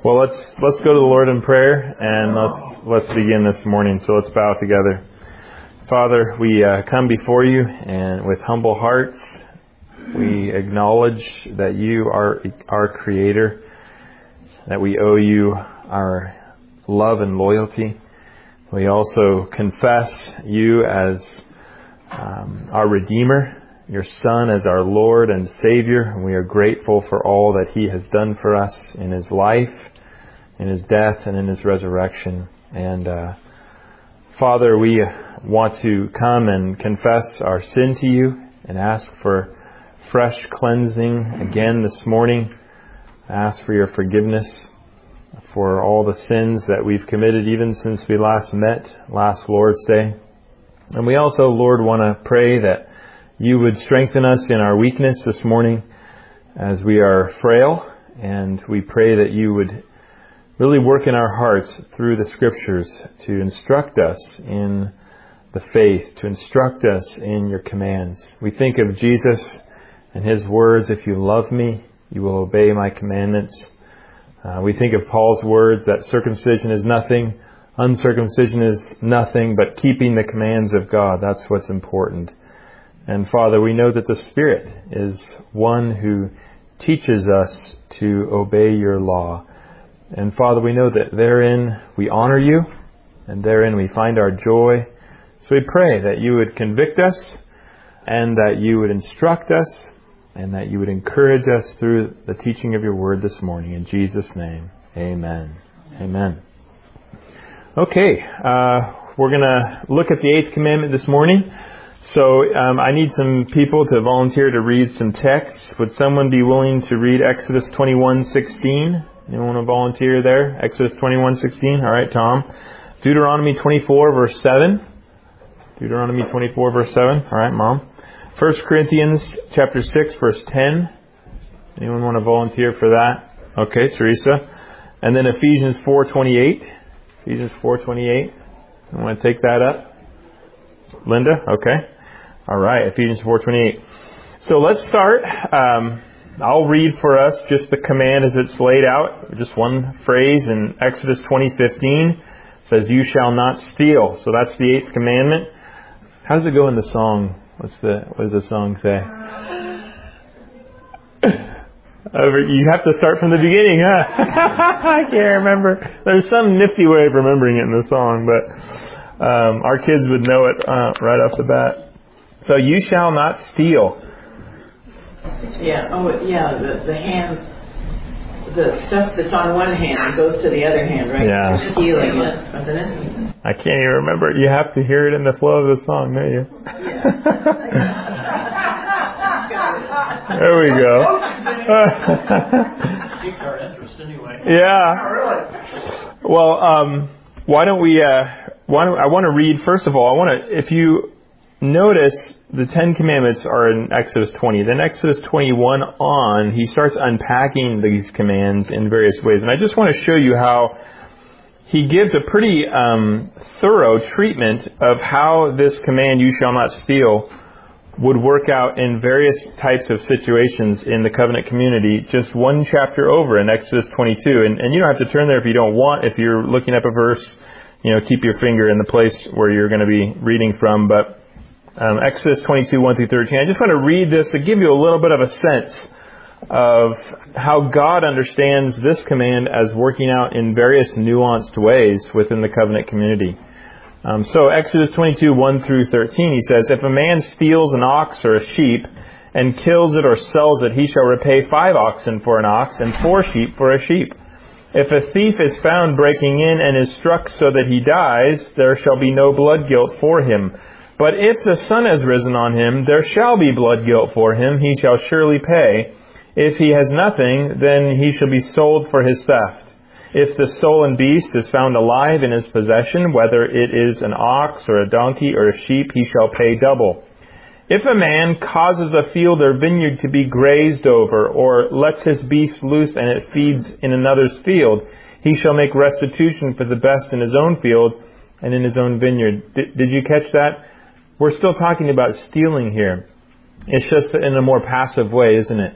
Well, let's go to the Lord in prayer, and let's begin this morning. So let's bow together. Father, we come before you and with humble hearts. We acknowledge that you are our Creator, that we owe you our love and loyalty. We also confess you as our Redeemer, your Son as our Lord and Savior, and we are grateful for all that He has done for us in His life, in His death, and in His resurrection. And Father, we want to come and confess our sin to you and ask for fresh cleansing again this morning. Ask for your forgiveness for all the sins that we've committed even since we last met last Lord's Day. And we also, Lord, want to pray that you would strengthen us in our weakness this morning as we are frail, and we pray that you would really work in our hearts through the Scriptures to instruct us in the faith, to instruct us in your commands. We think of Jesus and His words, if you love me, you will obey my commandments. We think of Paul's words that circumcision is nothing, uncircumcision is nothing, but keeping the commands of God, that's what's important. And Father, we know that the Spirit is one who teaches us to obey your law. And Father, we know that therein we honor you, and therein we find our joy. So we pray that you would convict us, and that you would instruct us, and that you would encourage us through the teaching of your word this morning. In Jesus' name, amen. Amen. Okay, we're going to look at the 8th commandment this morning. So I need some people to volunteer to read some texts. Would someone be willing to read Exodus 21:16? Anyone want to volunteer there? Exodus 21:16. All right, Tom. Deuteronomy 24, verse 7. Deuteronomy 24, verse 7. All right, Mom. 1 Corinthians chapter 6, verse 10. Anyone want to volunteer for that? Okay, Teresa. And then Ephesians 4:28. Ephesians 4:28. You want to take that up? Linda? Okay. All right, Ephesians 4:28. So let's start. I'll read for us just the command as it's laid out. Just one phrase in Exodus 20:15. It says, "You shall not steal." So that's the 8th commandment. How does it go in the song? What does the song say? You have to start from the beginning, huh? I can't remember. There's some nifty way of remembering it in the song, but our kids would know it right off the bat. So, you shall not steal. Yeah. Oh, yeah. The hand, the stuff that's on one hand goes to the other hand, right? Yeah. You're stealing it, isn't it? I can't even remember. You have to hear it in the flow of the song, don't you? Yeah. There we go. Piqued our interest anyway. Yeah. Well, why don't we? I want to read first of all. If you notice, the 10 Commandments are in Exodus 20. Then Exodus 21 on, he starts unpacking these commands in various ways. And I just want to show you how he gives a pretty thorough treatment of how this command, "You shall not steal," would work out in various types of situations in the covenant community, just one chapter over in Exodus 22. And you don't have to turn there if you don't want. If you're looking up a verse, keep your finger in the place where you're going to be reading from. But Exodus 22, 1 through 13. I just want to read this to give you a little bit of a sense of how God understands this command as working out in various nuanced ways within the covenant community. So Exodus 22, 1 through 13, he says, "If a man steals an ox or a sheep and kills it or sells it, he shall repay 5 oxen for an ox and 4 sheep for a sheep. If a thief is found breaking in and is struck so that he dies, there shall be no blood guilt for him. But if the sun has risen on him, there shall be blood guilt for him. He shall surely pay. If he has nothing, then he shall be sold for his theft. If the stolen beast is found alive in his possession, whether it is an ox or a donkey or a sheep, he shall pay double. If a man causes a field or vineyard to be grazed over, or lets his beast loose and it feeds in another's field, he shall make restitution for the best in his own field and in his own vineyard." Did you catch that? We're still talking about stealing here. It's just in a more passive way, isn't it?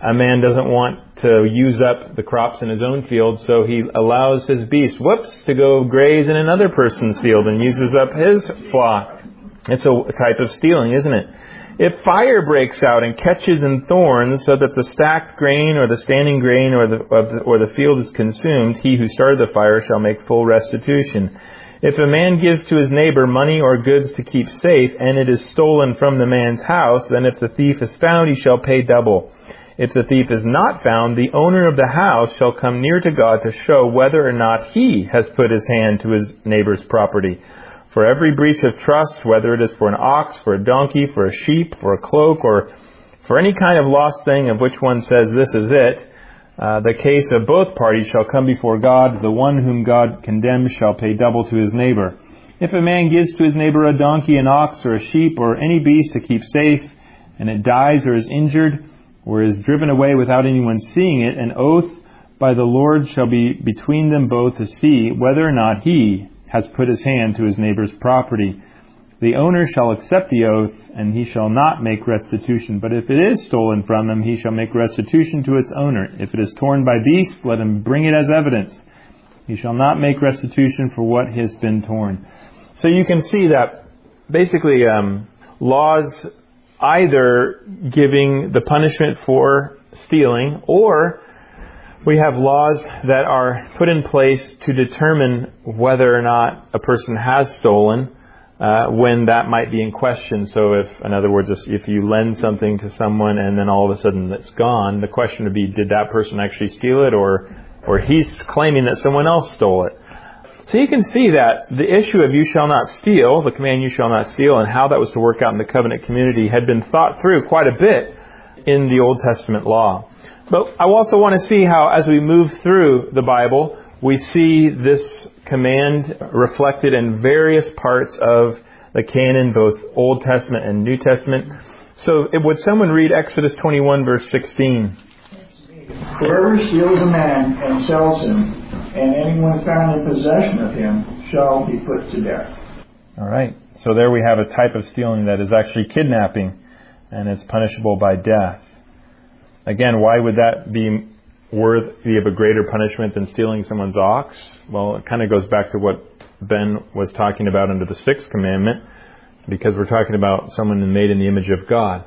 a man doesn't want to use up the crops in his own field, so he allows his beast, to go graze in another person's field and uses up his flock. It's a type of stealing, isn't it? If fire breaks out and catches in thorns so that the stacked grain or the standing grain or the field is consumed, he who started the fire shall make full restitution. If a man gives to his neighbor money or goods to keep safe, and it is stolen from the man's house, then if the thief is found, he shall pay double. If the thief is not found, the owner of the house shall come near to God to show whether or not he has put his hand to his neighbor's property. For every breach of trust, whether it is for an ox, for a donkey, for a sheep, for a cloak, or for any kind of lost thing of which one says, "This is it," the case of both parties shall come before God. The one whom God condemns shall pay double to his neighbor. If a man gives to his neighbor a donkey, an ox, or a sheep, or any beast to keep safe, and it dies or is injured, or is driven away without anyone seeing it, an oath by the Lord shall be between them both to see whether or not he has put his hand to his neighbor's property. The owner shall accept the oath, and he shall not make restitution. But if it is stolen from him, he shall make restitution to its owner. If it is torn by beast, let him bring it as evidence. He shall not make restitution for what has been torn. So you can see that basically laws either giving the punishment for stealing, or we have laws that are put in place to determine whether or not a person has stolen when that might be in question. So in other words, if you lend something to someone and then all of a sudden it's gone, the question would be, did that person actually steal it, or he's claiming that someone else stole it? So you can see that the issue of you shall not steal, the command you shall not steal, and how that was to work out in the covenant community had been thought through quite a bit in the Old Testament law. But I also want to see how, as we move through the Bible, we see this command reflected in various parts of the canon, both Old Testament and New Testament. So would someone read Exodus 21, verse 16? Whoever steals a man and sells him, and anyone found in possession of him, shall be put to death. All right. So there we have a type of stealing that is actually kidnapping, and it's punishable by death. Again, why would that be worthy of a greater punishment than stealing someone's ox? Well, it kind of goes back to what Ben was talking about under the 6th commandment, because we're talking about someone made in the image of God.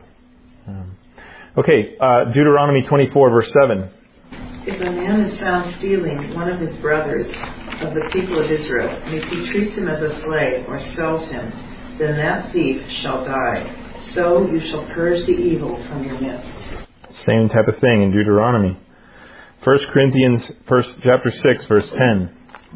Deuteronomy 24, verse 7. If a man is found stealing one of his brothers of the people of Israel, and if he treats him as a slave or sells him, then that thief shall die. So you shall purge the evil from your midst. Same type of thing in Deuteronomy. 1 Corinthians chapter 6, verse 10.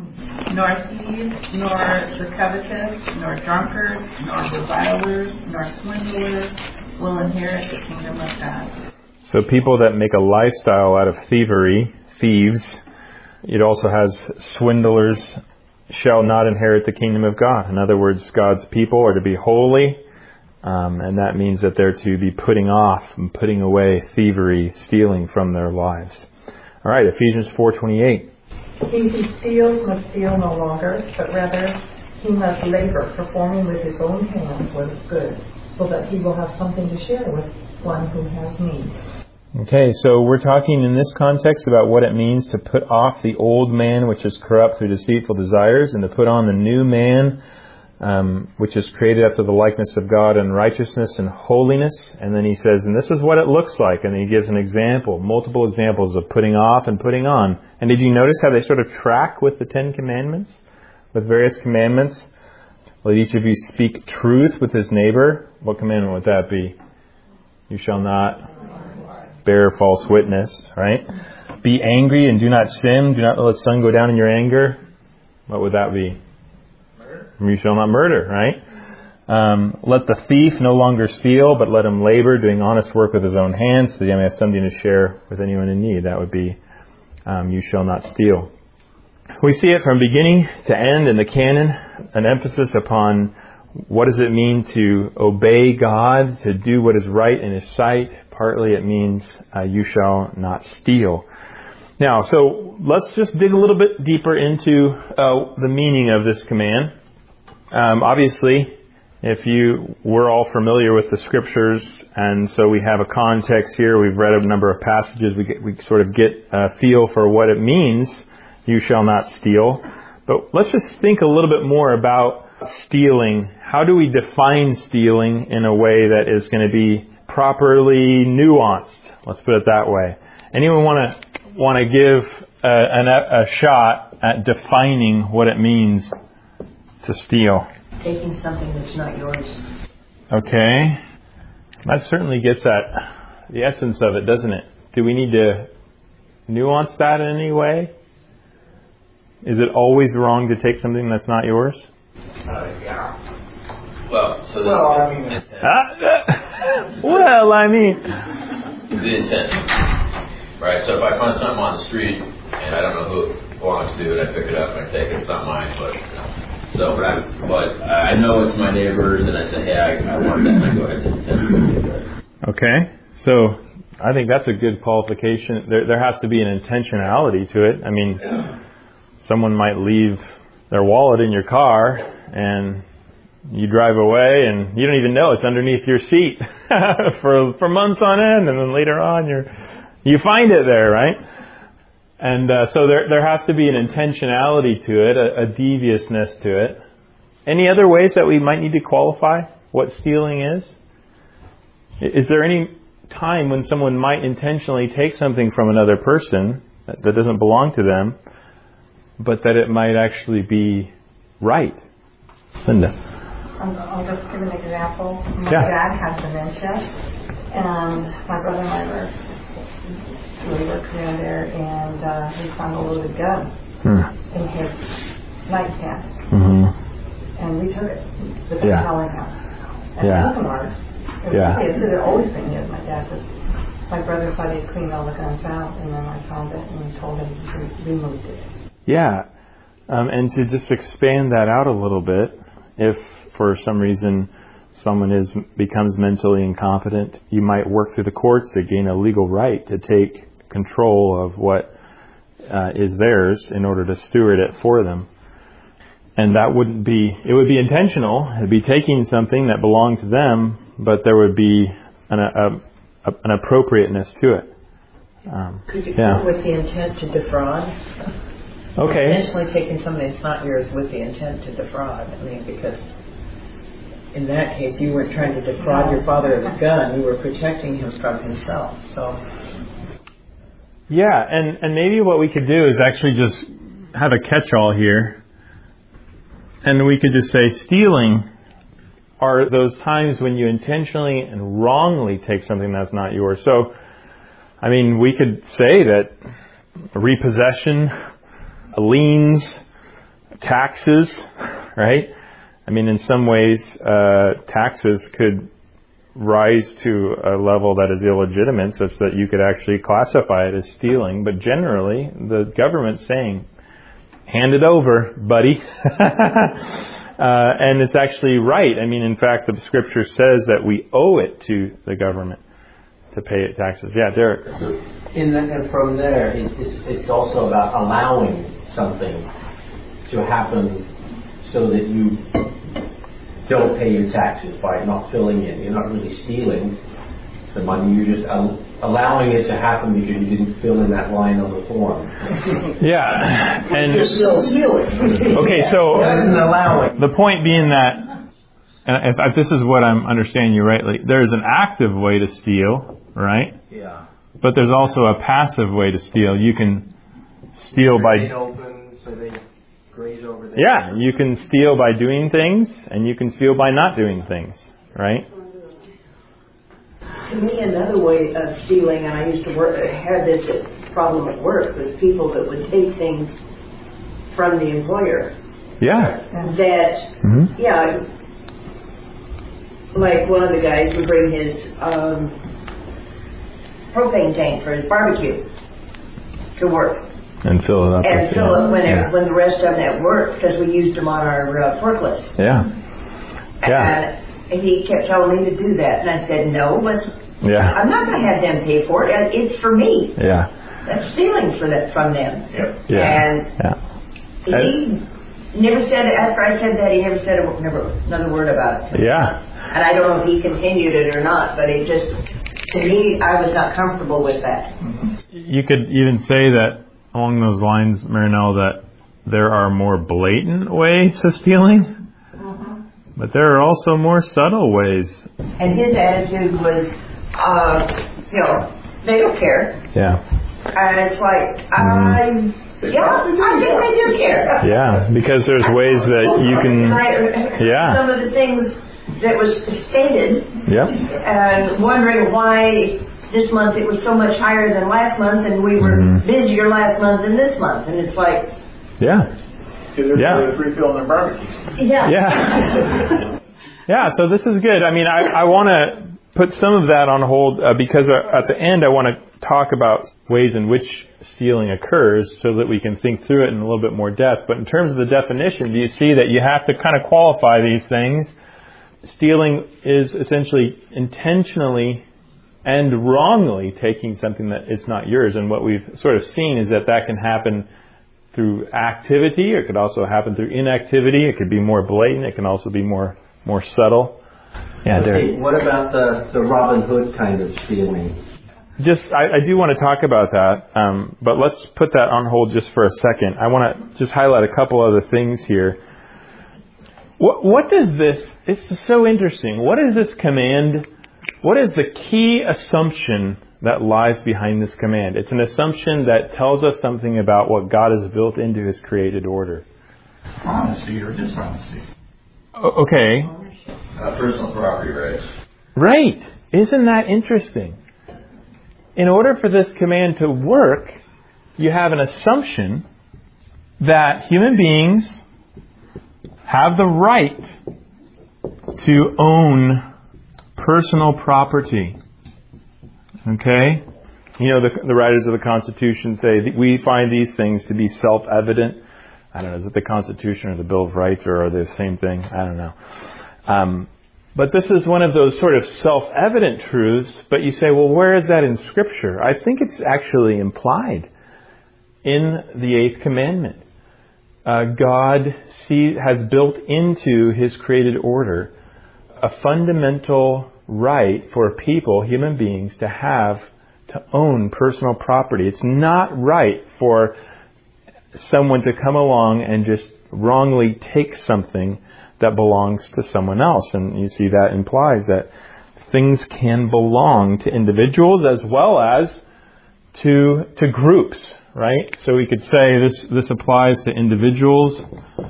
Nor thieves, nor the covetous, nor drunkards, nor revilers, nor swindlers will inherit the kingdom of God. So people that make a lifestyle out of thievery, thieves, it also has swindlers, shall not inherit the kingdom of God. In other words, God's people are to be holy, and that means that they're to be putting off and putting away thievery, stealing from their lives. All right, Ephesians 4:28. He who steals must steal no longer, but rather he must labor, performing with his own hands what is good, so that he will have something to share with one who has need. Okay, so we're talking in this context about what it means to put off the old man, which is corrupt through deceitful desires, and to put on the new man, which is created after the likeness of God in righteousness and holiness. And then he says, and this is what it looks like. And then he gives an example, multiple examples of putting off and putting on. And did you notice how they sort of track with the 10 Commandments? With various commandments? Let each of you speak truth with his neighbor. What commandment would that be? You shall not bear false witness, right? Be angry and do not sin. Do not let the sun go down in your anger. What would that be? Murder. You shall not murder, right? Let the thief no longer steal, but let him labor, doing honest work with his own hands, so that he may have something to share with anyone in need. That would be, you shall not steal. We see it from beginning to end in the canon, an emphasis upon what does it mean to obey God, to do what is right in His sight. Partly it means you shall not steal. Now, so let's just dig a little bit deeper into the meaning of this command. Obviously, We're all familiar with the scriptures, and so we have a context here. We've read a number of passages. We sort of get a feel for what it means, you shall not steal. But let's just think a little bit more about stealing. How do we define stealing in a way that is going to be properly nuanced? Let's put it that way. Anyone want to give a shot at defining what it means to steal? Taking something that's not yours. Okay. That certainly gets at the essence of it, doesn't it? Do we need to nuance that in any way? Is it always wrong to take something that's not yours? Yeah. The intent. Right, so if I find something on the street and I don't know who it belongs to, and I pick it up and I take it, it's not mine, but I know it's my neighbor's, and I say, hey, I want that, and I go ahead and take it. Okay, so I think that's a good qualification. There has to be an intentionality to it. I mean, someone might leave their wallet in your car, and you drive away, and you don't even know it's underneath your seat for months on end, and then later on you find it there, right? And so there has to be an intentionality to it, a deviousness to it. Any other ways that we might need to qualify what stealing is? Is there any time when someone might intentionally take something from another person that doesn't belong to them, but that it might actually be right? Linda. I'll just give an example. My Yeah. dad has dementia, and my brother and I we worked around there, and he found a loaded gun in his nightstand. Mm-hmm. And we took it without telling him. And it wasn't ours. It had always been his. My dad was, my brother thought he'd cleaned all the guns out, and then I found it and told him to remove it. Yeah. And to just expand that out a little bit, if for some reason someone becomes mentally incompetent, you might work through the courts to gain a legal right to take control of what is theirs in order to steward it for them. And it would be intentional. It would be taking something that belonged to them, but there would be an appropriateness to it. Could you go with the intent to defraud? Okay. Intentionally taking something that's not yours with the intent to defraud. I mean, because in that case, you weren't trying to defraud your father of his gun. You were protecting him from himself. So. Yeah, and maybe what we could do is actually just have a catch-all here. And we could just say stealing are those times when you intentionally and wrongly take something that's not yours. So, I mean, we could say that repossession, liens, taxes, right? I mean, in some ways, taxes could rise to a level that is illegitimate such that you could actually classify it as stealing. But generally, the government's saying, hand it over, buddy. And it's actually right. I mean, in fact, the scripture says that we owe it to the government to pay it taxes. Yeah, Derek. And from there, it's also about allowing something to happen so that you don't pay your taxes by not filling in. You're not really stealing the money. You're just allowing it to happen because you didn't fill in that line on the form. Yeah. And You're still stealing. okay, so That isn't allowing. the point being that, and if this is what I'm understanding you rightly, there is an active way to steal, right? Yeah. But there's also a passive way to steal. You can steal by... Open so they graze over there. Yeah, you can steal by doing things, and you can steal by not doing things, right? To me, another way of stealing, and I used to had this problem at work, was people that would take things from the employer. Yeah. That, like one of the guys would bring his propane tank for his barbecue to work. And fill it up. And fill it when the rest of them at work, because we used them on our forklifts. Yeah. Yeah. And he kept telling me to do that, and I said, no, I'm not going to have them pay for it. It's for me. Yeah. That's stealing from them. Yeah. And he never said, after I said that, he never said another word about it. Yeah. And I don't know if he continued it or not, but it just, to me, I was not comfortable with that. You could even say that along those lines, Marinelle, that there are more blatant ways of stealing, but there are also more subtle ways. And his attitude was, they don't care. Yeah. And it's like, I think they do care. Yeah, because there's ways that you can, some of the things that was stated, and wondering why this month it was so much higher than last month, and we were busier last month than this month, and it's like, they're refilling their barbecues. Yeah, so this is good. I mean, I want to put some of that on hold because at the end I want to talk about ways in which stealing occurs so that we can think through it in a little bit more depth. But in terms of the definition, do you see that you have to kind of qualify these things? Stealing is essentially intentionally and wrongly taking something that is not yours. And what we've sort of seen is that can happen through activity. It could also happen through inactivity. It could be more blatant. It can also be more subtle. Yeah, Derek. What about the Robin Hood kind of stealing? I do want to talk about that, but let's put that on hold just for a second. I want to just highlight a couple other things here. What does this, it's so interesting, what is this command, what is the key assumption that lies behind this command? It's an assumption that tells us something about what God has built into His created order. Honesty or dishonesty. Okay. Personal property rights. Right. Isn't that interesting? In order for this command to work, you have an assumption that human beings have the right to own personal property. Okay? You know, the writers of the Constitution say, we find these things to be self-evident. I don't know, is it the Constitution or the Bill of Rights, or are they the same thing? I don't know. But this is one of those sort of self-evident truths, but you say, well, where is that in Scripture? I think it's actually implied in the Eighth Commandment. God has built into His created order a fundamental right for people, human beings, to own personal property. It's not right for someone to come along and just wrongly take something that belongs to someone else. And you see that implies that things can belong to individuals as well as to groups, right? So we could say this applies to individuals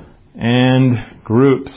and groups.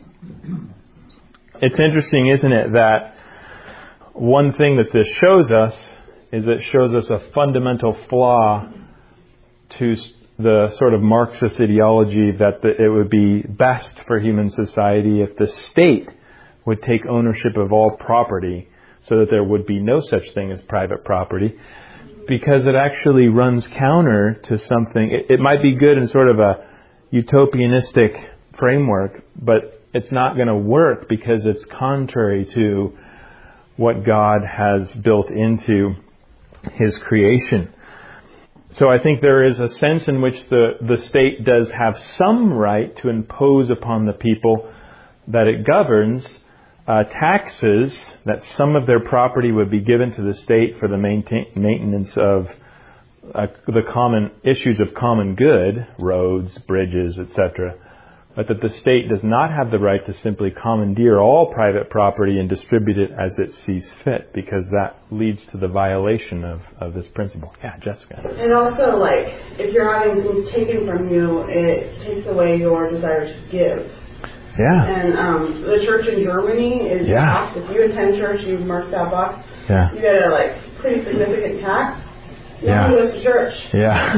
It's interesting, isn't it, that one thing that this shows us is it shows us a fundamental flaw to the sort of Marxist ideology that it would be best for human society if the state would take ownership of all property so that there would be no such thing as private property, because it actually runs counter to something. It might be good in sort of a utopianistic framework, but it's not going to work because it's contrary to what God has built into His creation. So I think there is a sense in which the state does have some right to impose upon the people that it governs taxes, that some of their property would be given to the state for the maintenance of the common issues of common good, roads, bridges, etc. But that the state does not have the right to simply commandeer all private property and distribute it as it sees fit, because that leads to the violation of this principle. Yeah, Jessica. And also, if you're having things taken from you, it takes away your desire to give. Yeah. And the church in Germany is taxed. If you attend church, you mark that box. Yeah. You get a pretty significant tax. Yeah. No one goes to church. Yeah.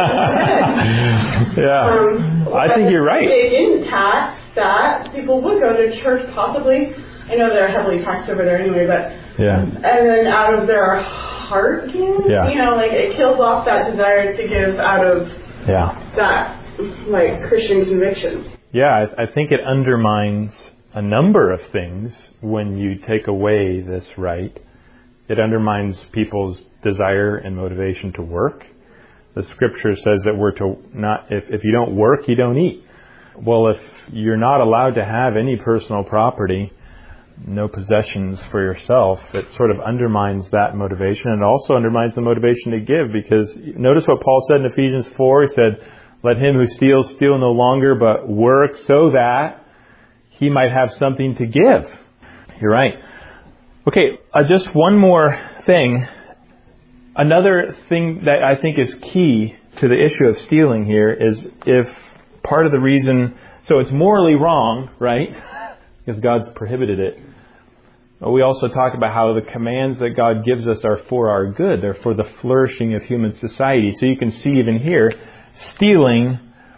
Yeah. I think you're right. If they didn't tax that, people would go to church possibly. I know they're heavily taxed over there anyway, but and then out of their heart, it kills off that desire to give out of that Christian conviction. Yeah, I think it undermines a number of things when you take away this right. It undermines people's desire and motivation to work. The Scripture says that we're to not, if you don't work, you don't eat. Well, if you're not allowed to have any personal property, no possessions for yourself, it sort of undermines that motivation, and also undermines the motivation to give, because notice what Paul said in Ephesians 4. He said, let him who steals steal no longer, but work so that he might have something to give. You're right. Okay, just one more thing. Another thing that I think is key to the issue of stealing here is if part of the reason, so it's morally wrong, right? Because God's prohibited it. But we also talk about how the commands that God gives us are for our good. They're for the flourishing of human society. So you can see even here, stealing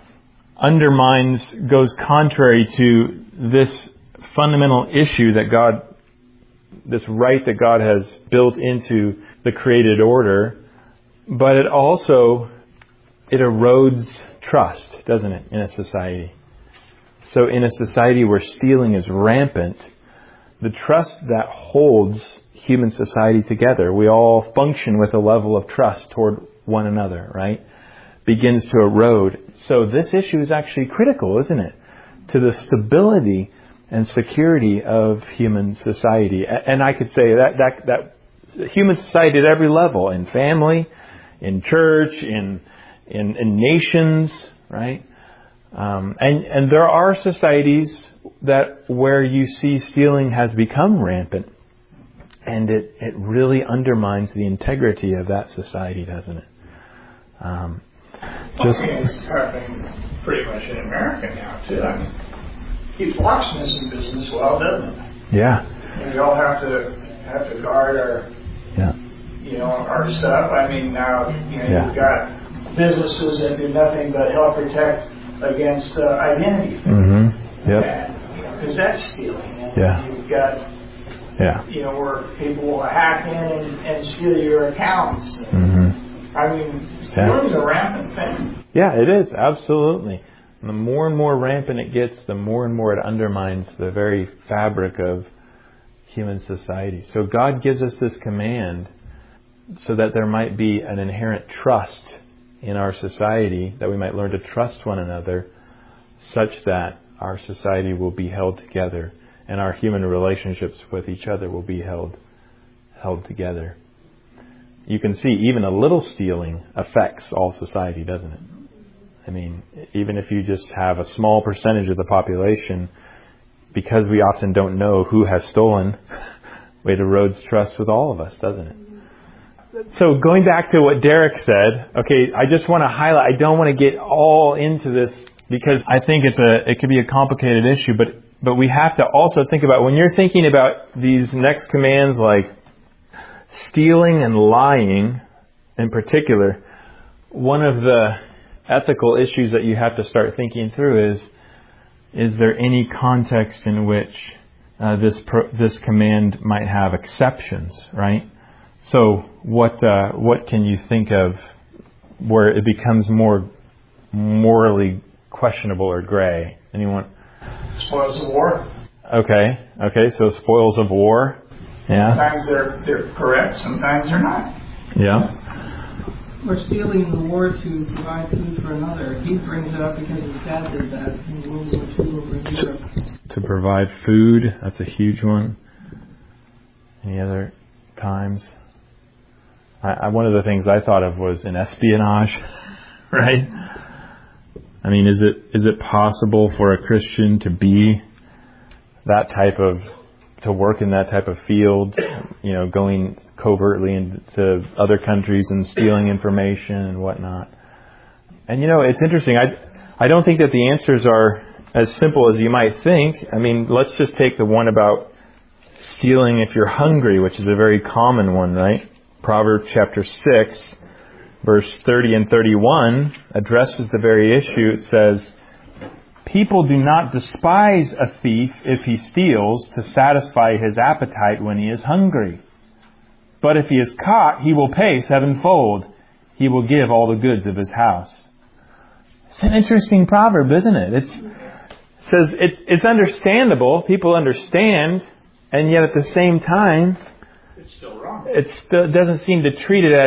goes contrary to this fundamental issue that God, this right that God has built into the created order. But it also, it erodes trust, doesn't it, in a society? So in a society where stealing is rampant, the trust that holds human society together, we all function with a level of trust toward one another, right? Begins to erode. So this issue is actually critical, isn't it? To the stability and security of human society. And I could say that human society at every level, in family, in church, in nations, right? And there are societies where you see stealing has become rampant, and it really undermines the integrity of that society, doesn't it? It's happening pretty much in America now too. I mean, keeps locksmiths in business well, doesn't it? Yeah. And we all have to guard our, our stuff. I mean, now you've got businesses that do nothing but help protect against identity theft. Mm-hmm. Yep. Because that's stealing. And yeah. You've got, where people will hack in and steal your accounts. Mm-hmm. I mean, stealing is a rampant thing. Yeah, it is. Absolutely. And the more and more rampant it gets, the more and more it undermines the very fabric of human society. So God gives us this command so that there might be an inherent trust in our society, that we might learn to trust one another, such that our society will be held together and our human relationships with each other will be held together. You can see even a little stealing affects all society, doesn't it? I mean, even if you just have a small percentage of the population, because we often don't know who has stolen, it erodes trust with all of us, doesn't it? So going back to what Derek said, okay, I just want to highlight, I don't want to get all into this because I think it could be a complicated issue, but we have to also think about, when you're thinking about these next commands like stealing and lying in particular, one of the ethical issues that you have to start thinking through is there any context in which this command might have exceptions, right? So what can you think of where it becomes more morally questionable or gray? Anyone? Spoils of war. Okay, so spoils of war. Yeah. Sometimes they're correct, sometimes they're not. Yeah. Or stealing the war to provide food for another. He brings it up because his dad did that in World War II over in Europe. To provide food, that's a huge one. Any other times? One of the things I thought of was an espionage, right? I mean, is it possible for a Christian to be to work in that type of field, going covertly into other countries and stealing information and whatnot? And it's interesting. I don't think that the answers are as simple as you might think. I mean, let's just take the one about stealing if you're hungry, which is a very common one, right? Proverbs chapter 6, verse 30 and 31 addresses the very issue. It says, "People do not despise a thief if he steals to satisfy his appetite when he is hungry. But if he is caught, he will pay sevenfold. He will give all the goods of his house." It's an interesting proverb, isn't it? It says it's understandable. People understand, and yet at the same time, it's still wrong. It doesn't seem to treat it as if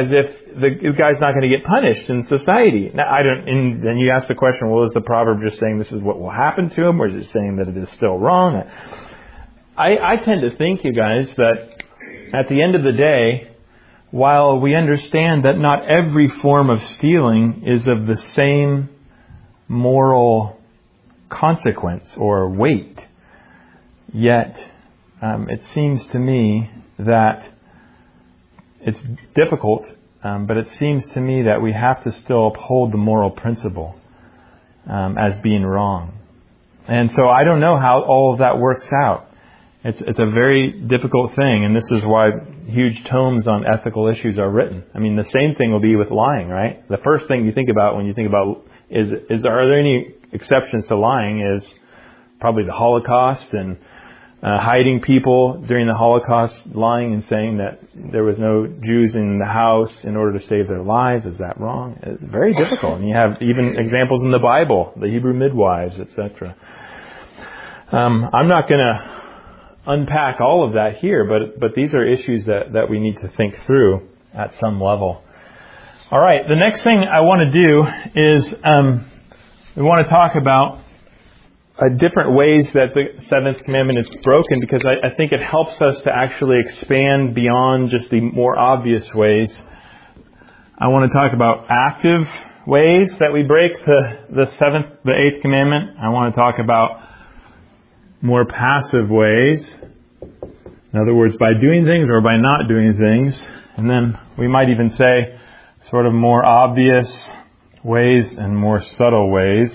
the guy's not going to get punished in society. Now, and then you ask the question, well, is the proverb just saying this is what will happen to him, or is it saying that it is still wrong? I tend to think, you guys, that at the end of the day, while we understand that not every form of stealing is of the same moral consequence or weight, yet it seems to me that it's difficult, but it seems to me that we have to still uphold the moral principle as being wrong. And so I don't know how all of that works out. It's a very difficult thing, and this is why huge tomes on ethical issues are written. I mean, the same thing will be with lying, right? The first thing you think about when you think about are there any exceptions to lying is probably the Holocaust and hiding people during the Holocaust, lying and saying that there was no Jews in the house in order to save their lives. Is that wrong? It's very difficult. And you have even examples in the Bible, the Hebrew midwives, etc. I'm not going to unpack all of that here, but these are issues that we need to think through at some level. All right, the next thing I want to do is we want to talk about different ways that the seventh commandment is broken, because I think it helps us to actually expand beyond just the more obvious ways. I want to talk about active ways that we break the eighth commandment. I want to talk about more passive ways. In other words, by doing things or by not doing things. And then we might even say sort of more obvious ways and more subtle ways,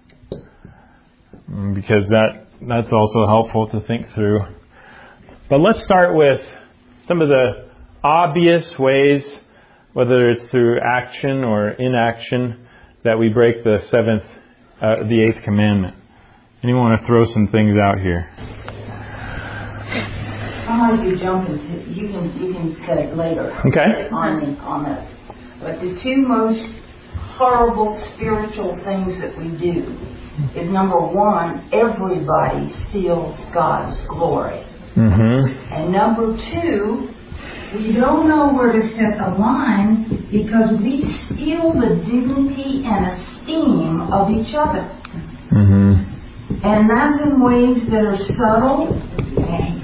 because that's also helpful to think through. But let's start with some of the obvious ways, whether it's through action or inaction, that we break the eighth commandment. Anyone want to throw some things out here? I might be jumping to, you can say it later. Okay. On that. But the two most horrible spiritual things that we do is, number one, everybody steals God's glory. Mm-hmm. And number two, we don't know where to set the line because we steal the dignity and esteem of each other. Mm-hmm. And that's in ways that are subtle. And,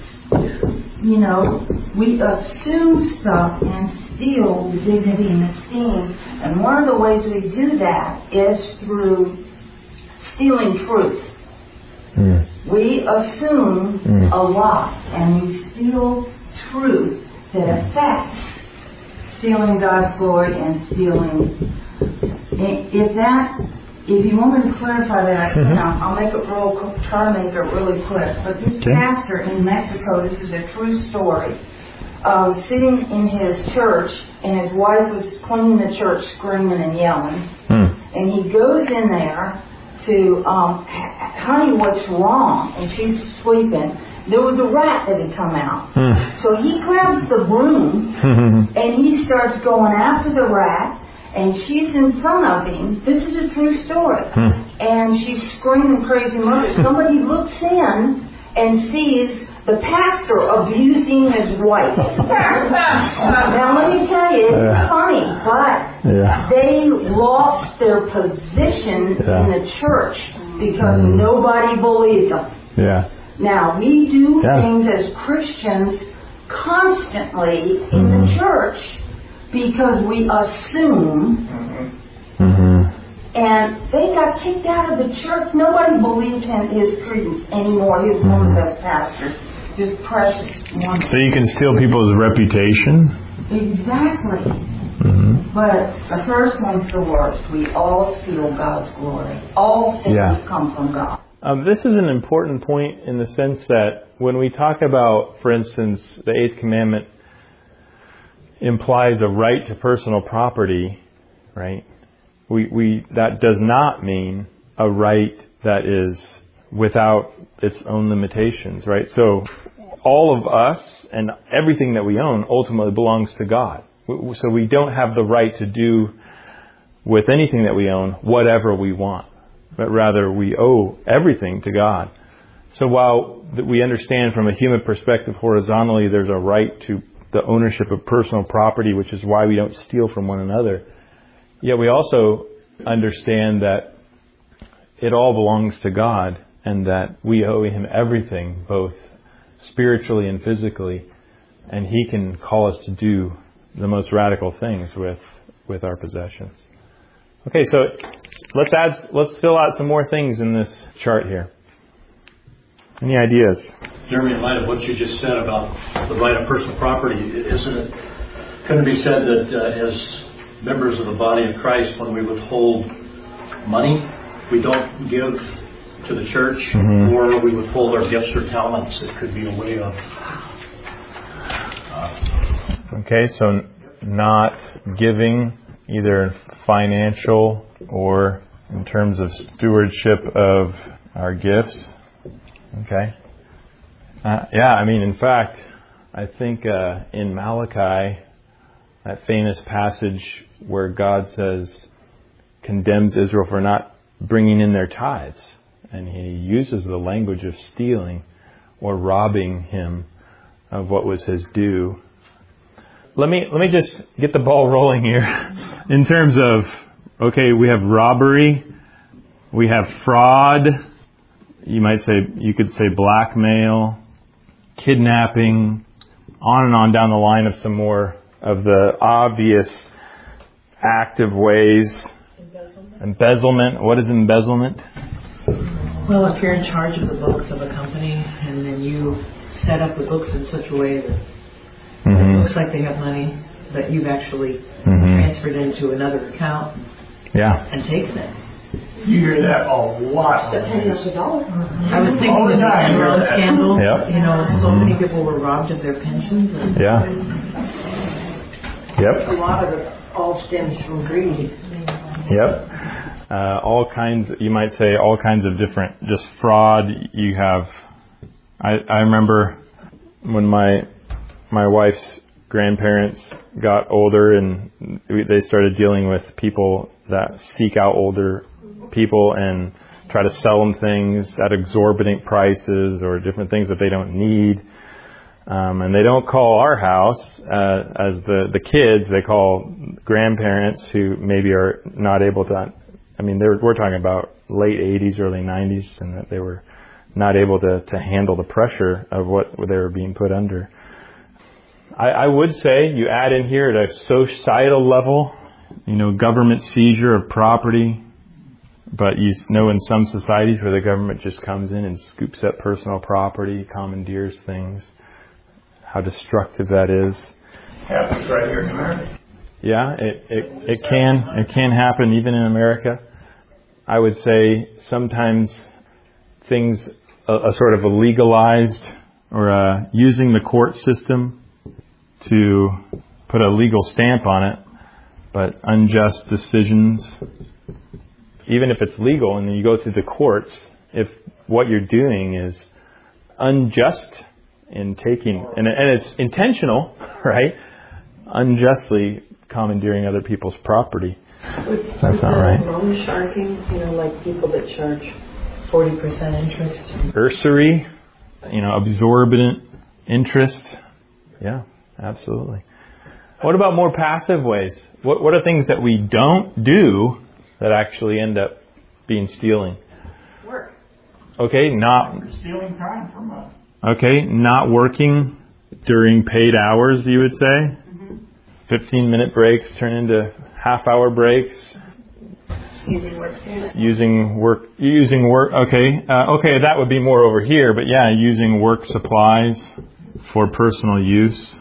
we assume stuff and steal the dignity and esteem. And one of the ways we do that is through stealing truth. We assume a lot, and we steal truth that affects stealing God's glory and stealing. If you want me to clarify that, I'll make it try to make it really quick. But this pastor in Mexico, this is a true story, sitting in his church, and his wife was cleaning the church, screaming and yelling. And he goes in there to, honey, what's wrong? And she's sweeping. There was a rat that had come out. So he grabs the broom, and he starts going after the rat. And she's in front of him. This is a true story. And she's screaming crazy murder. Somebody looks in and sees the pastor abusing his wife. Now let me tell you, it's funny, but they lost their position in the church because nobody believed them. Now we do things as Christians constantly in the church because we assume, and they got kicked out of the church. Nobody believed in his credence anymore. He was one of the best pastors, just precious. Wonderful. So you can steal people's reputation? Exactly. But the first one's the worst. We all steal God's glory. All things come from God. This is an important point in the sense that when we talk about, for instance, the eighth commandment implies a right to personal property, right? That does not mean a right that is without its own limitations, right? So all of us and everything that we own ultimately belongs to God. So we don't have the right to do with anything that we own whatever we want, but rather we owe everything to God. So while we understand from a human perspective horizontally there's a right to the ownership of personal property, which is why we don't steal from one another. Yet we also understand that it all belongs to God and that we owe Him everything, both spiritually and physically, and He can call us to do the most radical things with our possessions. Okay, so let's fill out some more things in this chart here. Any ideas? Jeremy, in light of what you just said about the right of personal property, couldn't it be said that as members of the body of Christ, when we withhold money, we don't give to the church, or we withhold our gifts or talents? It could be a way of... Okay, so not giving either financial or in terms of stewardship of our gifts. Okay. In fact, I think in Malachi, that famous passage where God condemns Israel for not bringing in their tithes, and He uses the language of stealing or robbing Him of what was His due. Let me just get the ball rolling here in terms of, okay, we have robbery, we have fraud, you could say blackmail, kidnapping, on and on down the line of some more of the obvious active ways. Embezzlement. What is embezzlement? Well, if you're in charge of the books of a company and then you set up the books in such a way that it looks like they have money, but you've actually transferred into another account and taken it. You hear that a lot. I was thinking of the Enron scandal. Yep. So many people were robbed of their pensions. And A lot of it all stems from greed. Yep. All kinds, you might say, all kinds of different, just fraud. You have, I remember when my wife's grandparents got older and they started dealing with people that seek out older people and try to sell them things at exorbitant prices or different things that they don't need. And they don't call our house as the kids. They call grandparents who maybe are not able to, we're talking about late 80s, early 90s, and that they were not able to handle the pressure of what they were being put under. I would say you add in here at a societal level, government seizure of property. But in some societies where the government just comes in and scoops up personal property, commandeers things, how destructive that is. Happens right here in America. Yeah, it can happen even in America. I would say sometimes things a sort of a legalized or using the court system to put a legal stamp on it, but unjust decisions. Even if it's legal and then you go through the courts, if what you're doing is unjust in taking, and it's intentional, right? Unjustly commandeering other people's property. That's not right. Loan sharking, like people that charge 40% interest. Usury, absorbent interest. Yeah, absolutely. What about more passive ways? What are things that we don't do that actually end up being stealing? Work. Okay, stealing time from us. Okay, not working during paid hours, you would say? 15-minute breaks turn into half-hour breaks. Using work. Okay, that would be more over here, but yeah, using work supplies for personal use.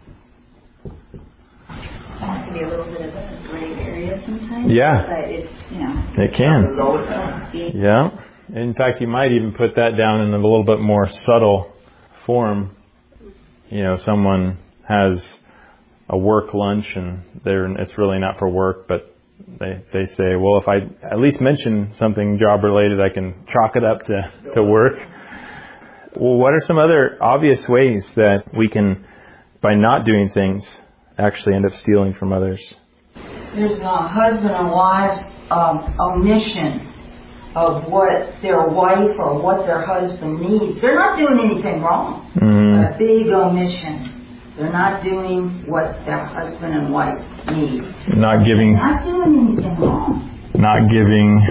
That can be a little bit of a gray area sometimes. Yeah. But it's, It can. Yeah. In fact, you might even put that down in a little bit more subtle form. Someone has a work lunch and it's really not for work, but they say, well, if I at least mention something job related, I can chalk it up to work. Well, what are some other obvious ways that we can, by not doing things, actually end up stealing from others? There's a husband and wife's omission of what their wife or what their husband needs. They're not doing anything wrong. A big omission. They're not doing what their husband and wife need. Not giving. They're not doing anything wrong. Not giving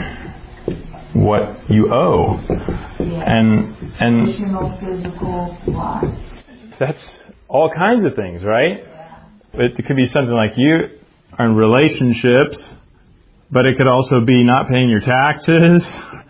what you owe. Yeah. And emotional, physical, life. That's all kinds of things, right? It could be something like you are in relationships, but it could also be not paying your taxes.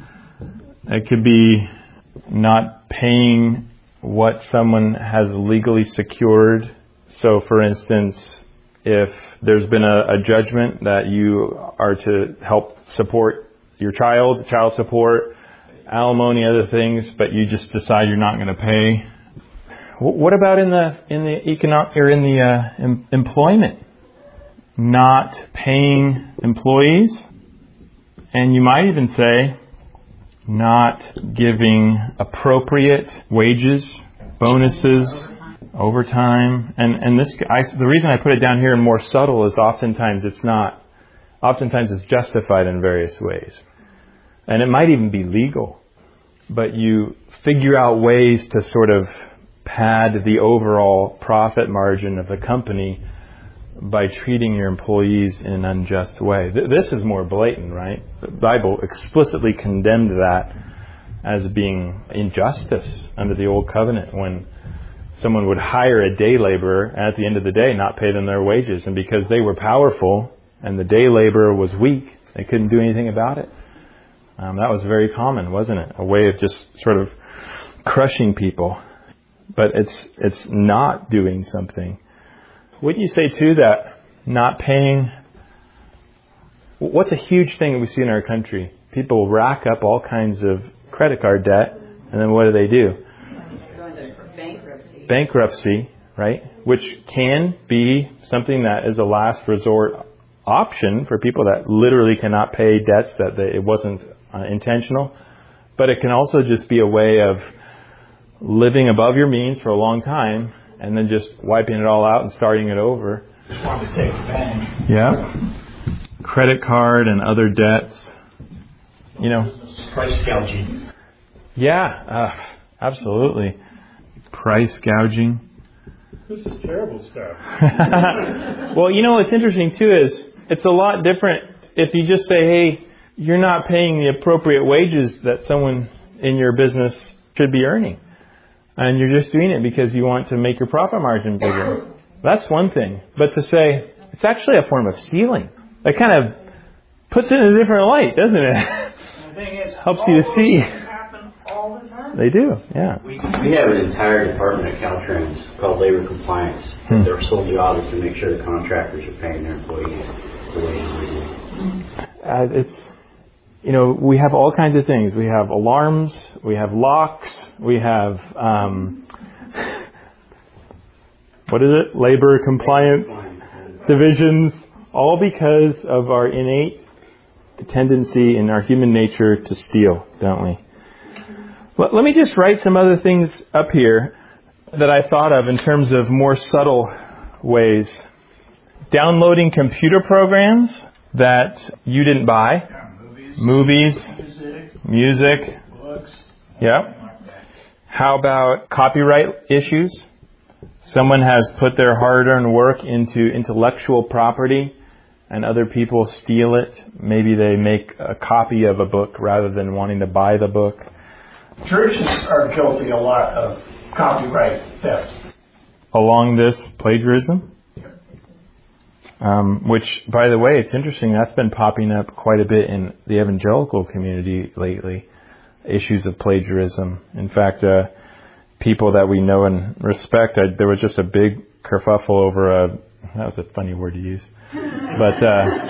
It could be not paying what someone has legally secured. So, for instance, if there's been a judgment that you are to help support your child support, alimony, other things, but you just decide you're not going to pay. What about in the economic or in the employment? Not paying employees, and you might even say not giving appropriate wages, bonuses, overtime, and this. The reason I put it down here in more subtle is oftentimes it's not. Oftentimes it's justified in various ways, and it might even be legal, but you figure out ways to sort of pad the overall profit margin of the company by treating your employees in an unjust way. This is more blatant, right? The Bible explicitly condemned that as being injustice under the Old Covenant, when someone would hire a day laborer and at the end of the day not pay them their wages. And because they were powerful and the day laborer was weak, they couldn't do anything about it. That was very common, wasn't it? A way of just sort of crushing people. But it's not doing something. Wouldn't you say, too, that not paying... What's a huge thing that we see in our country? People rack up all kinds of credit card debt, and then what do? Going to bankruptcy, right? Which can be something that is a last resort option for people that literally cannot pay debts that it wasn't intentional. But it can also just be a way of living above your means for a long time and then just wiping it all out and starting it over. Just wanted to take advantage. Yeah. Credit card and other debts. Price gouging. Yeah, absolutely. Price gouging. This is terrible stuff. Well, what's interesting too is it's a lot different if you just say, hey, you're not paying the appropriate wages that someone in your business should be earning. And you're just doing it because you want to make your profit margin bigger. That's one thing. But to say, it's actually a form of stealing. That kind of puts it in a different light, doesn't it? The thing is, helps you to see. Happen all the time. They do, yeah. We have an entire department of Caltrans called labor compliance. Their sole job is to make sure the contractors are paying their employees the way they do. We have all kinds of things. We have alarms, we have locks, we have, labor compliance divisions, all because of our innate tendency in our human nature to steal, don't we? Let me just write some other things up here that I thought of in terms of more subtle ways. Downloading computer programs that you didn't buy. Movies, music, books. Yep. How about copyright issues? Someone has put their hard-earned work into intellectual property and other people steal it. Maybe they make a copy of a book rather than wanting to buy the book. Churches are guilty a lot of copyright theft. Along this, plagiarism. Which, by the way, it's interesting, that's been popping up quite a bit in the evangelical community lately, issues of plagiarism. In fact, people that we know and respect, there was just a big kerfuffle over that was a funny word to use, but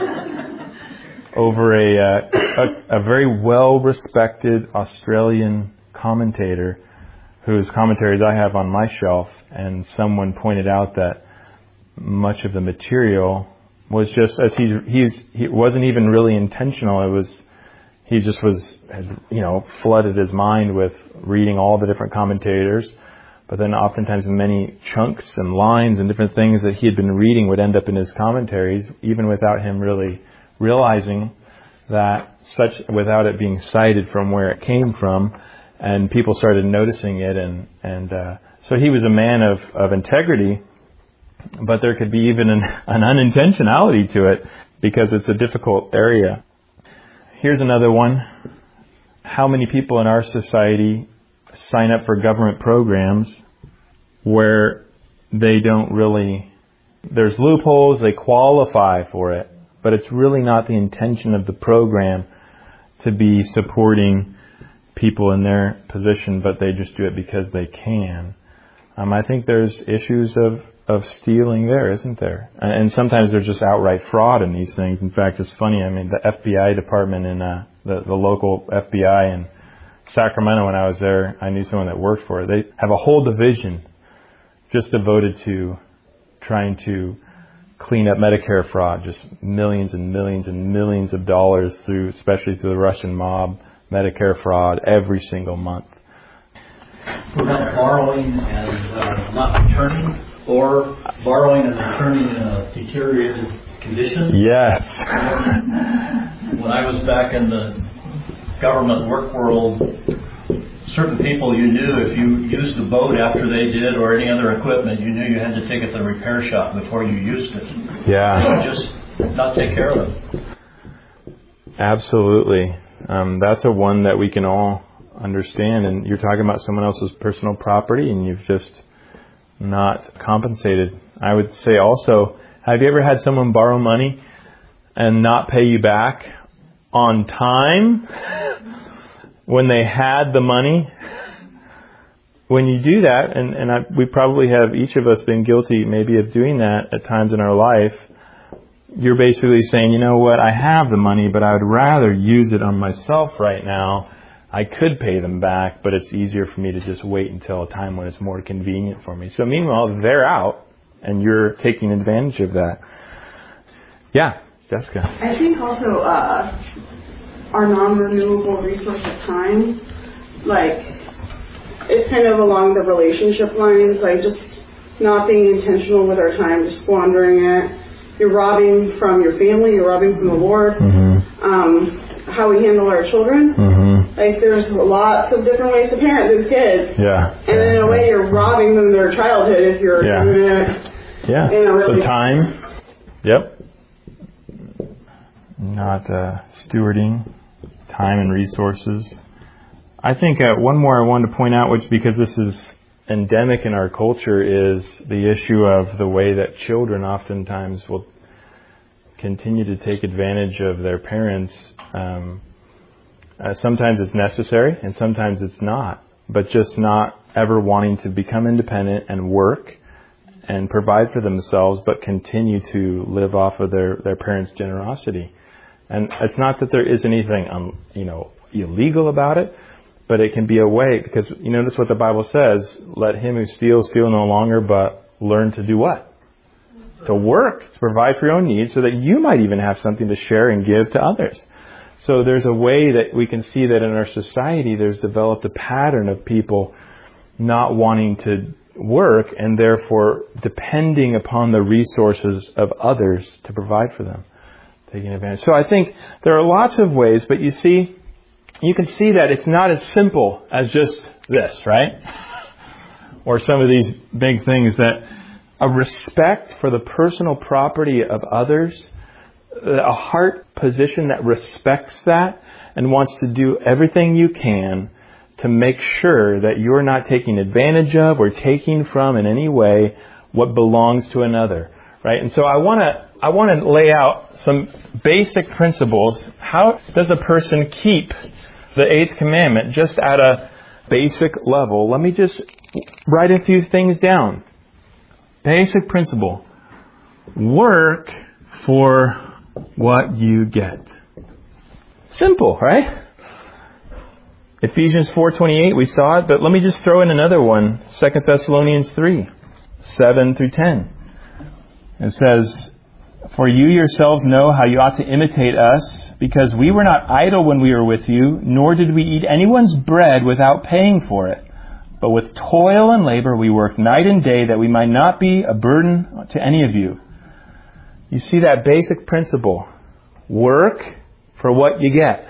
over a very well-respected Australian commentator whose commentaries I have on my shelf, and someone pointed out that much of the material was just as he wasn't even really intentional. It was he just had flooded his mind with reading all the different commentators, but then oftentimes many chunks and lines and different things that he had been reading would end up in his commentaries, even without him really realizing that without it being cited from where it came from, and people started noticing it, and so he was a man of integrity. But there could be even an unintentionality to it because it's a difficult area. Here's another one. How many people in our society sign up for government programs where they don't really... There's loopholes, they qualify for it, but it's really not the intention of the program to be supporting people in their position, but they just do it because they can. I think there's issues of stealing there, isn't there? And sometimes there's just outright fraud in these things. In fact, it's funny, the FBI department in the local FBI in Sacramento, when I was there, I knew someone that worked for it. They have a whole division just devoted to trying to clean up Medicare fraud, just millions and millions and millions of dollars especially through the Russian mob, Medicare fraud every single month. We're not borrowing and not returning, or borrowing and returning in a deteriorated condition. Yes. When I was back in the government work world, certain people you knew, if you used the boat after they did or any other equipment, you knew you had to take it to the repair shop before you used it. Yeah. You just not take care of it. Absolutely. That's a one that we can all understand. And you're talking about someone else's personal property and you've just not compensated. I would say also, have you ever had someone borrow money and not pay you back on time when they had the money? When you do that, and we probably have, each of us, been guilty maybe of doing that at times in our life, you're basically saying, you know what, I have the money, but I would rather use it on myself right now. I could pay them back, but it's easier for me to just wait until a time when it's more convenient for me. So meanwhile, they're out, and you're taking advantage of that. Yeah, Jessica. I think also our non-renewable resource of time, like, it's kind of along the relationship lines, like just not being intentional with our time, just squandering it. You're robbing from your family, you're robbing from the Lord. Mm-hmm. How we handle our children. Mm-hmm. Like, there's lots of different ways to parent these kids. Yeah. And in a way, you're robbing them their childhood if you're doing it. Yeah. Really the time. Yep. Not stewarding time and resources. I think one more I wanted to point out, which because this is endemic in our culture, is the issue of the way that children oftentimes will continue to take advantage of their parents. Sometimes it's necessary and sometimes it's not, but just not ever wanting to become independent and work and provide for themselves, but continue to live off of their parents' generosity. And it's not that there is anything illegal about it, but it can be a way, because you notice what the Bible says, let him who steals steal no longer, but learn to do what? To work, to provide for your own needs, so that you might even have something to share and give to others. So there's a way that we can see that in our society there's developed a pattern of people not wanting to work and therefore depending upon the resources of others to provide for them, taking advantage. So I think there are lots of ways, but you can see that it's not as simple as just this, right? Or some of these big things, that a respect for the personal property of others, a heart position that respects that and wants to do everything you can to make sure that you're not taking advantage of or taking from in any way what belongs to another, right? And so I want to lay out some basic principles. How does a person keep the 8th commandment just at a basic level? Let me just write a few things down. Basic principle. Work for what you get. Simple, right? Ephesians 4:28, we saw it, but let me just throw in another one. 2 Thessalonians 3:7-10. It says, for you yourselves know how you ought to imitate us, because we were not idle when we were with you, nor did we eat anyone's bread without paying for it. But with toil and labor we worked night and day, that we might not be a burden to any of you. You see that basic principle. Work for what you get.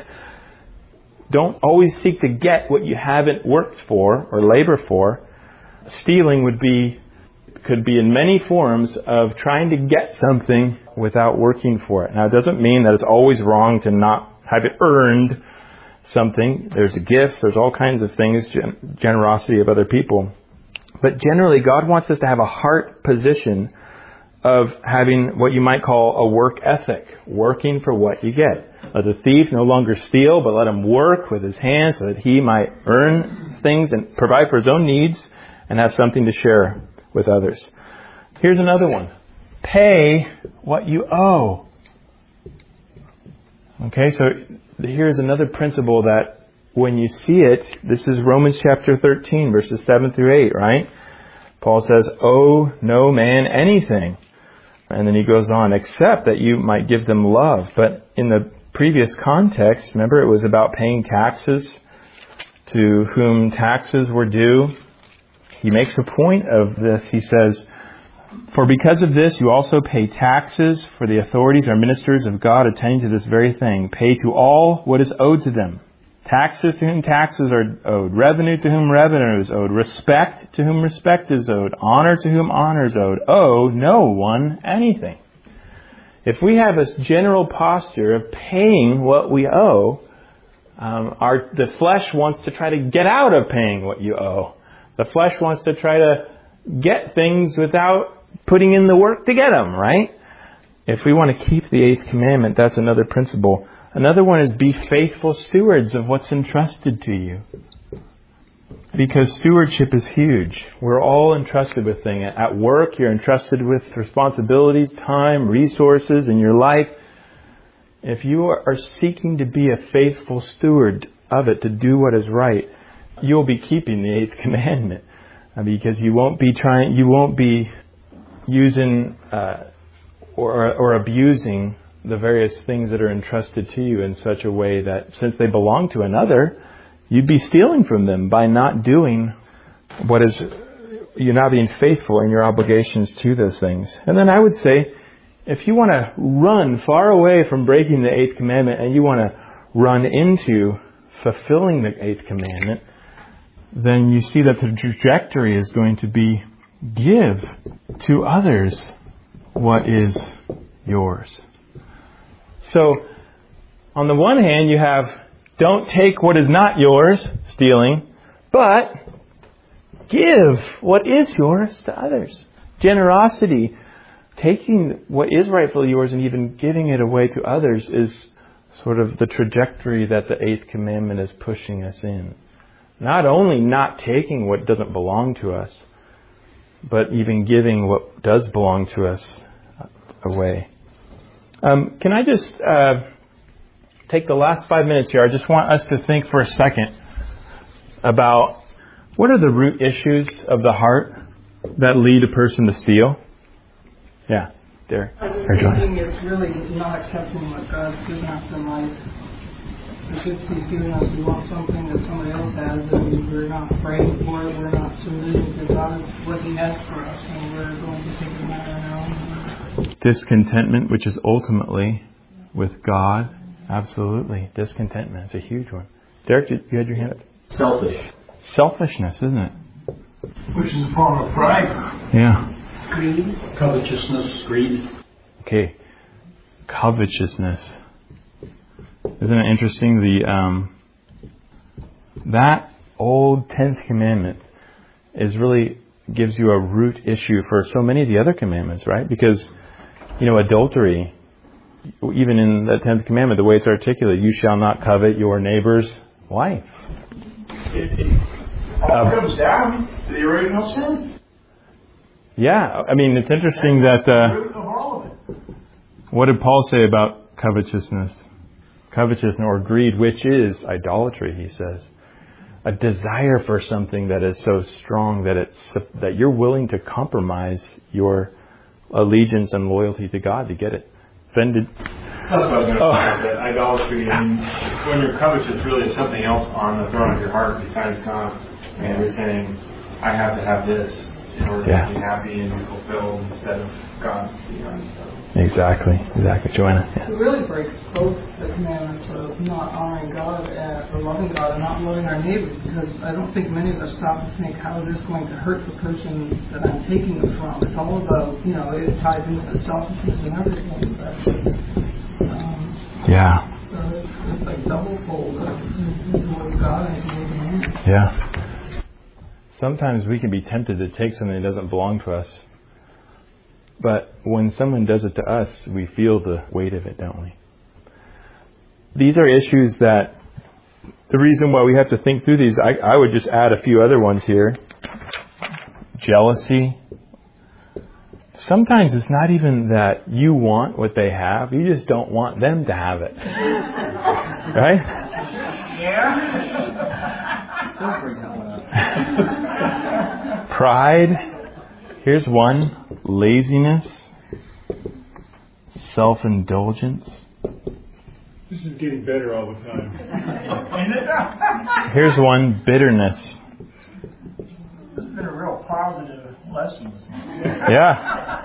Don't always seek to get what you haven't worked for or labor for. Stealing would be could be in many forms of trying to get something without working for it. Now, it doesn't mean that it's always wrong to not have it earned something. There's gifts, there's all kinds of things, generosity of other people. But generally, God wants us to have a heart position of having what you might call a work ethic, working for what you get. Let the thief no longer steal, but let him work with his hands so that he might earn things and provide for his own needs and have something to share with others. Here's another one. Pay what you owe. Okay, so here's another principle that when you see it, this is Romans chapter 13, verses 7 through 8, right? Paul says, owe no man anything. And then he goes on, except that you might give them love. But in the previous context, remember, it was about paying taxes to whom taxes were due. He makes a point of this. He says, for because of this, you also pay taxes, for the authorities are ministers of God attending to this very thing. Pay to all what is owed to them. Taxes to whom taxes are owed. Revenue to whom revenue is owed. Respect to whom respect is owed. Honor to whom honor is owed. Owe no one anything. If we have this general posture of paying what we owe, the flesh wants to try to get out of paying what you owe. The flesh wants to try to get things without putting in the work to get them, right? If we want to keep the 8th commandment, that's another principle. Another one is be faithful stewards of what's entrusted to you. Because stewardship is huge. We're all entrusted with things. At work, you're entrusted with responsibilities, time, resources in your life. If you are seeking to be a faithful steward of it, to do what is right, you'll be keeping the 8th commandment. Because you won't be using or abusing the various things that are entrusted to you in such a way that since they belong to another, you'd be stealing from them by not doing what is, you're not being faithful in your obligations to those things. And then I would say, if you want to run far away from breaking the 8th commandment and you want to run into fulfilling the 8th commandment, then you see that the trajectory is going to be give to others what is yours. So, on the one hand, you have don't take what is not yours, stealing, but give what is yours to others. Generosity, taking what is rightfully yours and even giving it away to others is sort of the trajectory that the 8th commandment is pushing us in. Not only not taking what doesn't belong to us, but even giving what does belong to us away. Can I just take the last 5 minutes here? I just want us to think for a second about what are the root issues of the heart that lead a person to steal? Yeah, Derek. I think it's really not accepting what God's given us in life. Because if He's given us, we want something that somebody else has, and we're not praying for it, we're not submitting to God what He has for us, and we're going to take the matter in our own hands. Discontentment, which is ultimately with God. Absolutely. Discontentment is a huge one. Derek, you had your hand up? Selfishness, isn't it? Which is a form of pride. Yeah. Greed. Covetousness. Greed. Okay. Covetousness. Isn't it interesting? That old 10th commandment really gives you a root issue for so many of the other commandments, right? Because, adultery, even in the 10th commandment, the way it's articulated, you shall not covet your neighbor's wife. It all comes down to the original sin. Yeah, it's interesting that, what did Paul say about covetousness? Covetousness or greed, which is idolatry, he says. A desire for something that is so strong that you're willing to compromise your allegiance and loyalty to God to get it. Ben, That's what I was going to say. That idolatry, when you're covetous, really is something else on the throne of your heart besides God. And you're saying, I have to have this in order to be happy and be fulfilled instead of God. Exactly. Joanna. Yeah. It really breaks both the commandments of not honoring God for loving God and not loving our neighbors, because I don't think many of us stop to think, how is this going to hurt the person that I'm taking it from? It's all about, it ties into the selfishness and everything. But, so it's like double fold towards God and towards man. Yeah. Sometimes we can be tempted to take something that doesn't belong to us. But when someone does it to us, we feel the weight of it, don't we? These are issues that, the reason why we have to think through these, I would just add a few other ones here. Jealousy. Sometimes it's not even that you want what they have, you just don't want them to have it. Right? Yeah. Pride. Here's one. Laziness. Self-indulgence. This is getting better all the time. Here's one. Bitterness. It's been a real positive lesson. Yeah.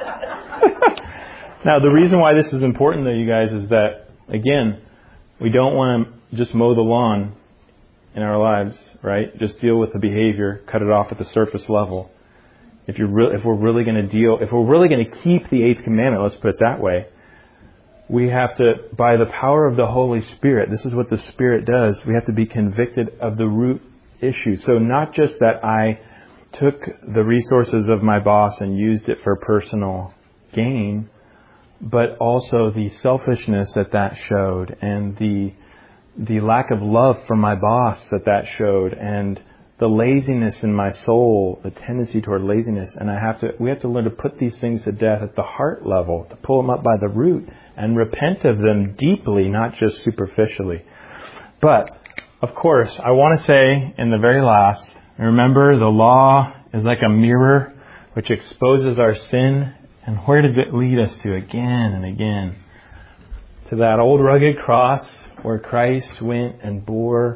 Now, the reason why this is important, though, you guys, is that, again, we don't want to just mow the lawn in our lives, right? Just deal with the behavior, cut it off at the surface level. If we're really going to keep the 8th commandment, let's put it that way, we have to, by the power of the Holy Spirit, this is what the Spirit does, we have to be convicted of the root issue. So not just that I took the resources of my boss and used it for personal gain, but also the selfishness that showed, and the lack of love for my boss that showed, and the laziness in my soul, the tendency toward laziness. And we have to learn to put these things to death at the heart level, to pull them up by the root and repent of them deeply, not just superficially. But, of course, I want to say in the very last, remember, the law is like a mirror which exposes our sin. And where does it lead us to again and again? To that old rugged cross where Christ went and bore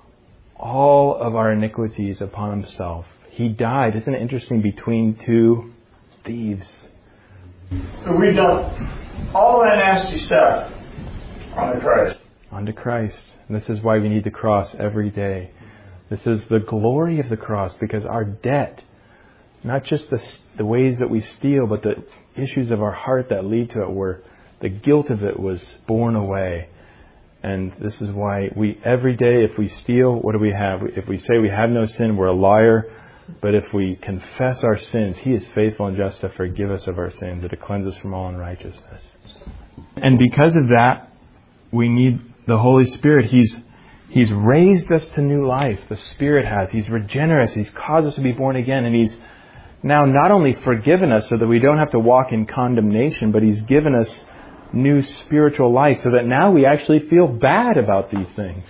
all of our iniquities upon Himself. He died, isn't it interesting, between two thieves. So we've done all that nasty stuff onto Christ. Onto Christ. And this is why we need the cross every day. This is the glory of the cross, because our debt, not just the ways that we steal, but the issues of our heart that lead to it, where the guilt of it was borne away. And this is why every day, if we steal, what do we have? If we say we have no sin, we're a liar. But if we confess our sins, He is faithful and just to forgive us of our sins, and to cleanse us from all unrighteousness. And because of that, we need the Holy Spirit. He's raised us to new life. The Spirit has. He's regenerate us. He's caused us to be born again. And He's now not only forgiven us so that we don't have to walk in condemnation, but He's given us new spiritual life so that now we actually feel bad about these things.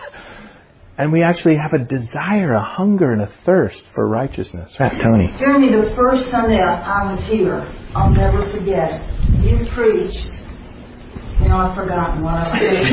And we actually have a desire, a hunger, and a thirst for righteousness. Tony. Jeremy, the first Sunday I was here, I'll never forget it. You preached. I've forgotten what I was saying.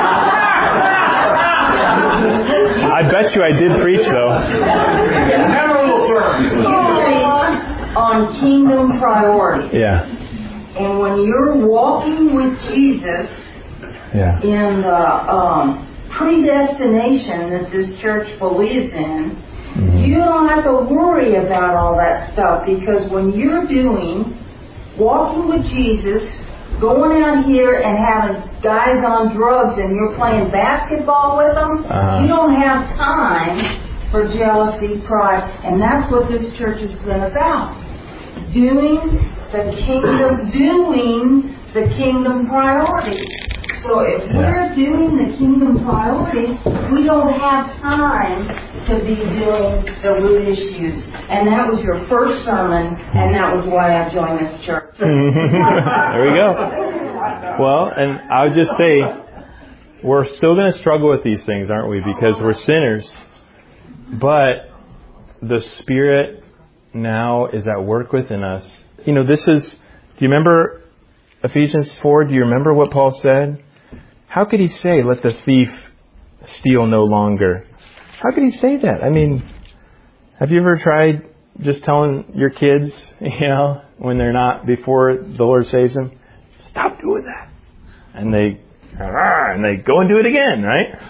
I bet you I did preach, though. Memorable sermon. You preached on kingdom priorities. Yeah. And when you're walking with Jesus in the predestination that this church believes in, you don't have to worry about all that stuff, because when you're walking with Jesus, going out here and having guys on drugs and you're playing basketball with them, you don't have time for jealousy, pride, and that's what this church has been about. Doing the kingdom priorities. So if we're doing the kingdom priorities, we don't have time to be doing the root issues. And that was your first sermon, and that was why I joined this church. There we go. Well, and I would just say, we're still going to struggle with these things, aren't we? Because we're sinners. But the Spirit now is at work within us. Do you remember Ephesians 4? Do you remember what Paul said? How could he say, let the thief steal no longer? How could he say that? I mean, have you ever tried just telling your kids, when they're not, before the Lord saves them, stop doing that? And they go and do it again, right?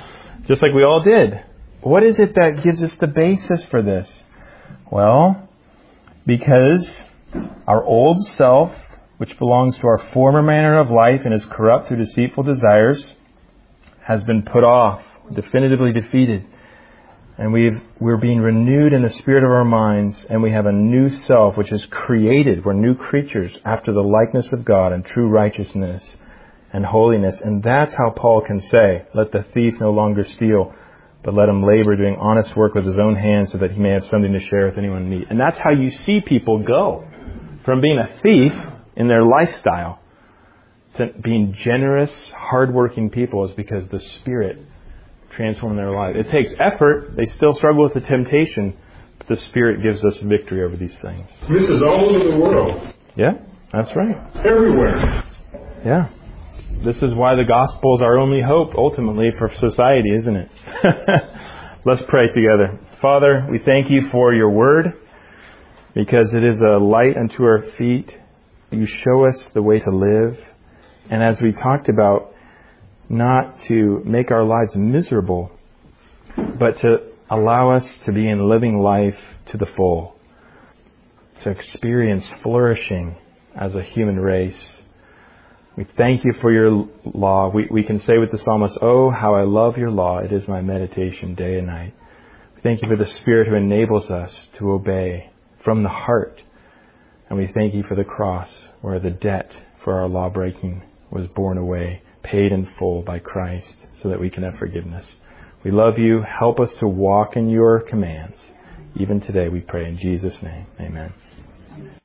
just like we all did. What is it that gives us the basis for this? Well, because our old self, which belongs to our former manner of life and is corrupt through deceitful desires, has been put off, definitively defeated. And we're being renewed in the spirit of our minds, and we have a new self which is created. We're new creatures after the likeness of God and true righteousness and holiness. And that's how Paul can say, let the thief no longer steal, but let him labor doing honest work with his own hands so that he may have something to share with anyone in need. And that's how you see people go from being a thief in their lifestyle to being generous, hardworking people, is because the Spirit transformed their life. It takes effort. They still struggle with the temptation, but the Spirit gives us victory over these things. This is all over the world. Yeah, that's right. Everywhere. Yeah. This is why the gospel is our only hope, ultimately, for society, isn't it? Let's pray together. Father, we thank you for your word, because it is a light unto our feet. You show us the way to live. And as we talked about, not to make our lives miserable, but to allow us to be in living life to the full, to experience flourishing as a human race. We thank you for your law. We can say with the psalmist, oh, how I love your law. It is my meditation day and night. We thank you for the Spirit who enables us to obey from the heart. And we thank you for the cross, where the debt for our law breaking was borne away, paid in full by Christ, so that we can have forgiveness. We love you. Help us to walk in your commands. Even today we pray in Jesus' name. Amen.